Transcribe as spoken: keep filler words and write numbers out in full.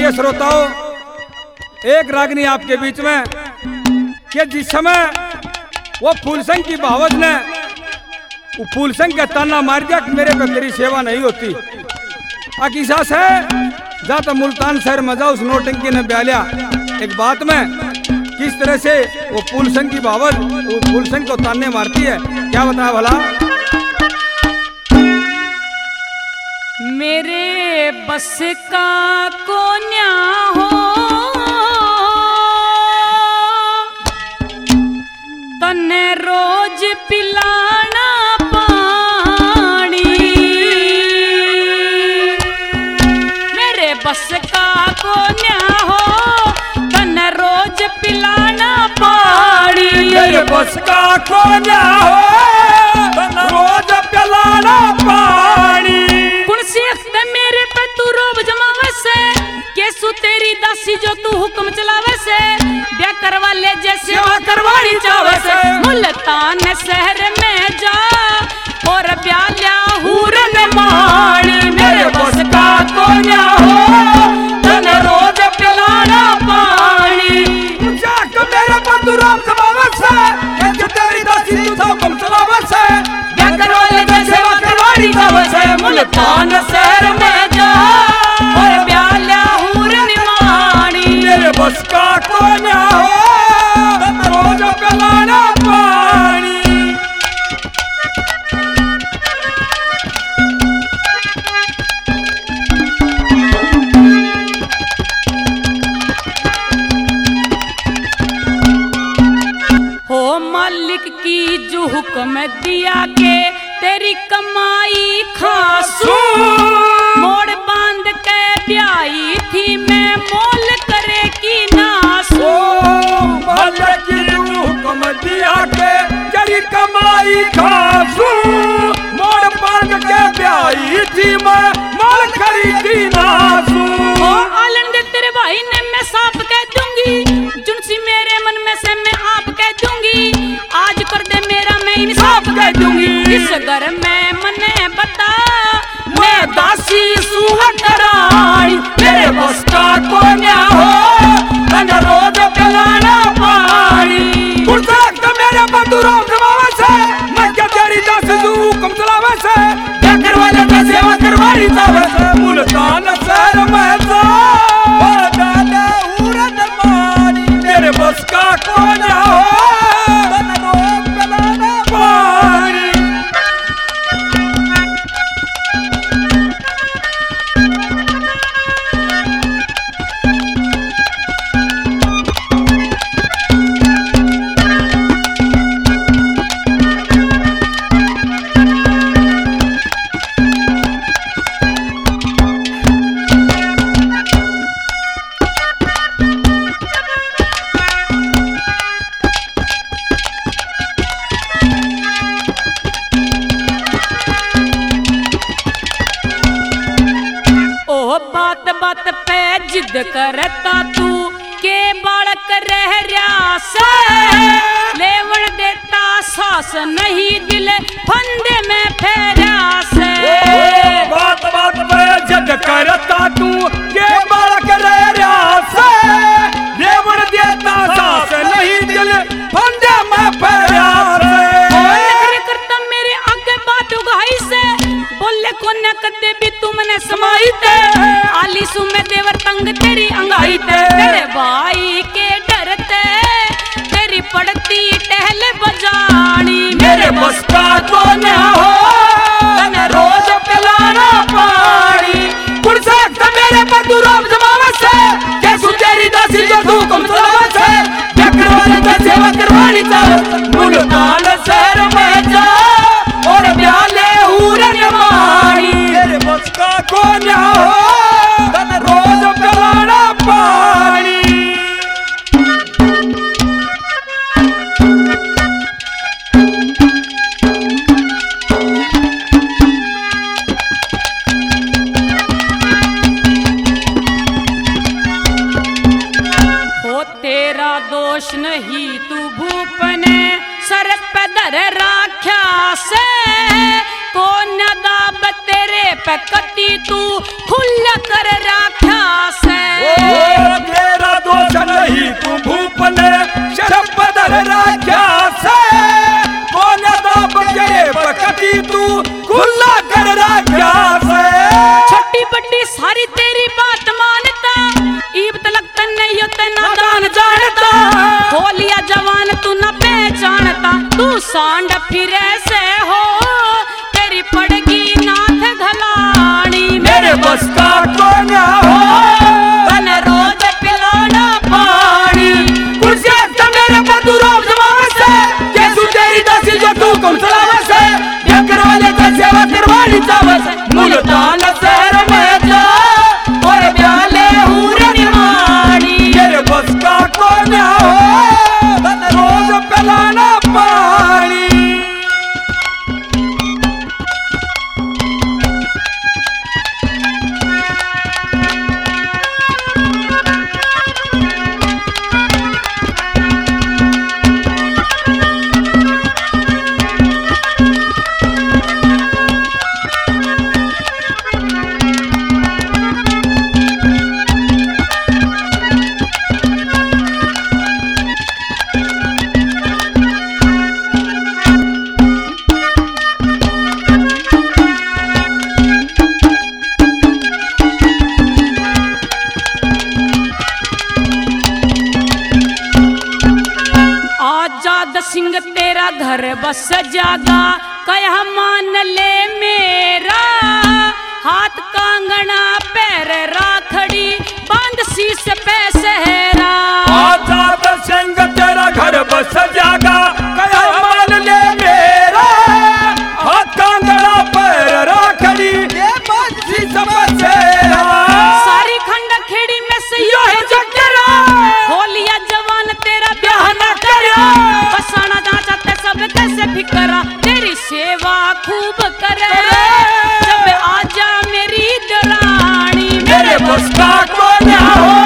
प्रिय श्रोताओं, एक रागनी आपके बीच में कि जिस समय वो फूलसिंह की भावज ने वो फूलसिंह का ताना मार दिया कि मेरे पे तेरी सेवा नहीं होती। अकीसा से जाता मुल्तान शहर में जाओ, उस नोटंकी ने ब्यालिया एक बात में किस तरह से वो फूलसिंह की भावज वो फूलसिंह को ताने मारती है, क्या बताया भला। मेरे बस का कोन्या हो तने रोज पिलाना पानी, मेरे बस का कोन्या हो तने रोज पिलाना पानी, मेरे बस का कोन्या हो तने रोज पिलाना पानी। मेरे पे तू रोब जमावे से केसु तेरी दासी जो तू हुक्म चलावे से, ब्याह करवा ले जैसे सेवा करवानी चावे से, मुल्तान शहर में जा और ब्याह लिया हूरन माणी, मेरे बस का कोन्या हो तने रोज पिलाना पानी। जाके मेरे पे तू रोब जमावे से केसु तेरी दासी जो तू हुक्म चलावे से, ब्याह करवा ले जैसे सेवा करवानी चावे से, मुल्तान शहर में जा और ब्याह लिया हूरन माणी, मेरे बस का कोन्या हो तने रोज पिलाना पानी। हो मालिक की जो हुक्म दिया के तेरी कमाई खासू, मोड़ बांध के ब्याई थी मैं मोल करे की नासू, मालिक की जो हुक्म दिया के तेरी कमाई खासू, मोड़ बांध के ब्याई थी मैं मोल करी की नासू। ओ आलन दे तेरे भाई ने मैं साफ कह दूंगी, जुनसी मेरे मन में से मैं आप कह दूंगी, आज कर दे मेरा मैं इंसाफ कह दूंगी, इस घर में मने बता मैं दासी सुहतराई, मेरे बस का कोन्या हो तने रोज पिलाना पानी। पुरसक मेरे बंधु रोज जमावे से मैं क्या तेरी दासी जो हुक्म चलावे से, क्या करवाले का सेवा करवानी चावे से, मुल्तान शहर में जा और डाले हूरन मानी, मेरे बस का कोन्या हो तने रोज पिलाना पानी। बात बात पे जिद करता तू के बालक रह रहा से, लेवन देता सास नहीं दिल फंदे में फेरा से, बात बात पे जिद करता तू के बालक रह रहा से, लेवन देता सास नहीं दिल फंदे में फेरा से, करता मेरे आगे बात उगाई से, बोले को न कदे भी तुमने समाई ते, आली सु में देवर तंग तेरी अंगाई ते, तेरे भाई के डरते तेरी पड़ती टहल बजानी, मेरे बस का कोन्या हो तने रोज पिलाना पानी। पुरसक मेरे बंधु रोज जमावे से कैसु तेरी दासी जो हुक्म चलावे से, क्या करवाले का सेवा करवानी चावे, मुल्तान शहर में जा और ब्याह ले हूरन मानी, मेरे बस का कोन्या हो तने रोज पिलाना पानी। हो तेरा दोष नहीं तू भूपने सर पे धर राख्या से, को न दाब तेरे पे कती तू खुल कर राख्या से। होलिया जवान तू न पहचानता, तू सांड फिरे से हो, तेरी पड़गी नाथ घलानी। मेरे बस का तो न हो, तने रोज पिलाना पानी। कुर्सी अख्ता मेरे पर तू रोब जमावे से, कैसू तेरी दासी जो तू कम चलावे से, बेकर वाले का सेवा करवानी चावे से। मुल्तान शहर में जा और प्याले हूरे निमानी। मेरे बस का तो न हो, तने रोज पिलाना पानी। आजाद सिंह तेरा घर बस जागा, कह मान ले मेरा, हाथ कंगना पैर राखड़ी, बांध शीश पे सहरा। आजाद सिंह तेरा घर बस जागा, कह मान ले मेरा, हाथ कंगना पैर राखड़ी, बांध शीश पे सहरा। सारी खंड खेड़ी में से यो है जगरा, होलिया जवान तेरा ब्याह न करा, बसाना जांचते सब कैसे फिकरा, तेरी सेवा खूब करे, जब आजा मेरी दरानी। मेरे बस का को न हो,